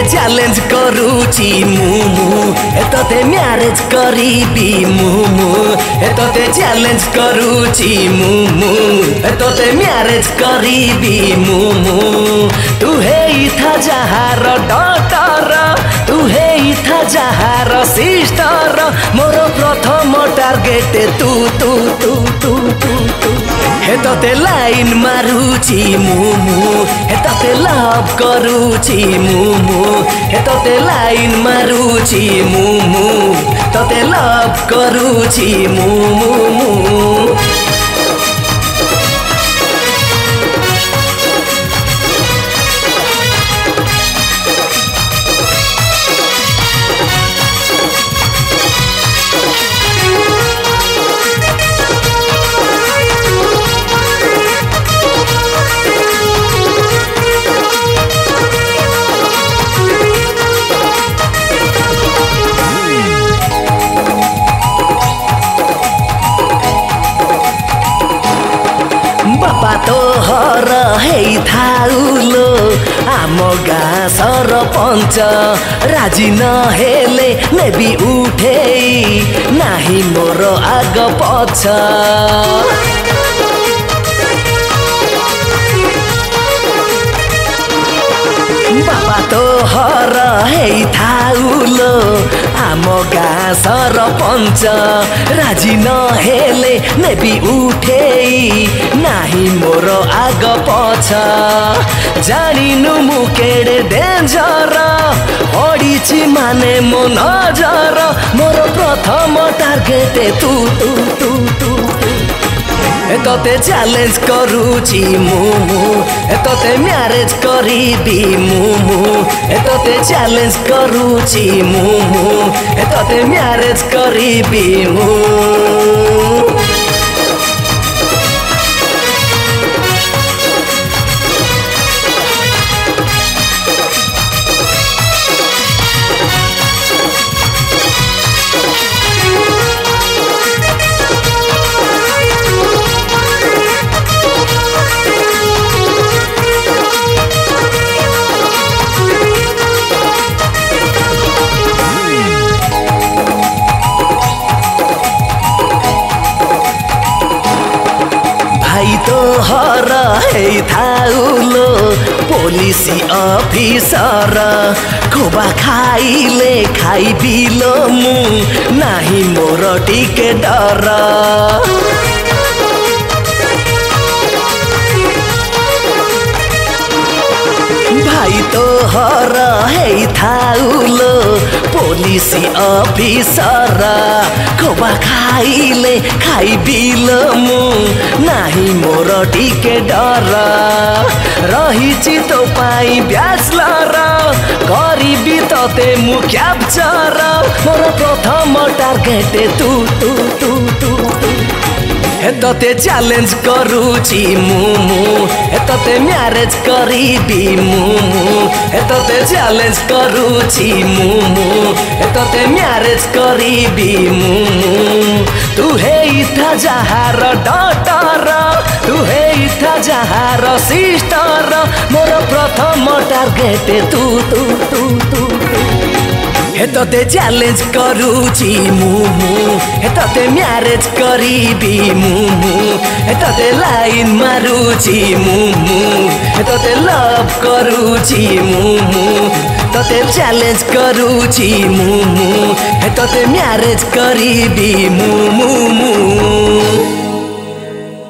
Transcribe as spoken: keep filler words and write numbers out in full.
Challenge करूची मुमु एतते marriage करीबी मुमु एतते challenge करूची मुमु एतते मैरेज करीबी मुमु तू हे इथा जहार डटर तू हे इथा जहार सिस्टर मोर प्रथम टार्गेट तू तू तू तू तू तू हेतते लाइन मारुची मुमु हेतते लव करूची मुमु हेतते लाइन मारुची मुमु तते लव करूची मुमु बापा तो हर हेई थाउलो आम गाँ सरपंच राजी न हेले नेबी उठेई नाही मोर आग पछ बापा तो हर हेई थाउलो आम गाँ सरपंच राजी न हेले नेबी उठेई नाही मोर आग पछ जानिनु मु केडे डेन्जर पडिछि माने मो नजर मोर प्रथम टार्गेट तू तू तू तू एतते चैलेंज करूची मुमु एतते मैरेज करीबी मुमु एतते चैलेंज करूची मुमु एतते मैरेज करीबी मुमु भाई तो हर हेई थाउलो पुलिसी अफिसर खोबा खाइले खाइ बिलो मु नाही मोर टिके डर भाई तो हर हेई थाउलो पुलिसी अफिसर खोबा खाइले खाइ बिलो मु नाही मोर टिके डर रहिछि तो पाई ब्याचलर गरिबी तते मु क्याप्चर मोर प्रथम टार्गेट तू तू तू तू एतते चैलेंज करूची मुमु एतते मैरेज करीबी मुमु एतते चैलेंज करूची मुमु एतते मैरेज करीबी मुमु तू हे इथा जहार डटर तू हे इथा जहार सिस्टर मोर प्रथम टार्गेट तू तू तू तू एतते चैलेंज करूची मुमु एतते मैरेज करीबी मुमु एतते लाइन मारुची मुमु एतते लव करूची मुमु तते चैलेंज करूची मुमु एतते मैरेज करीबी मुमु।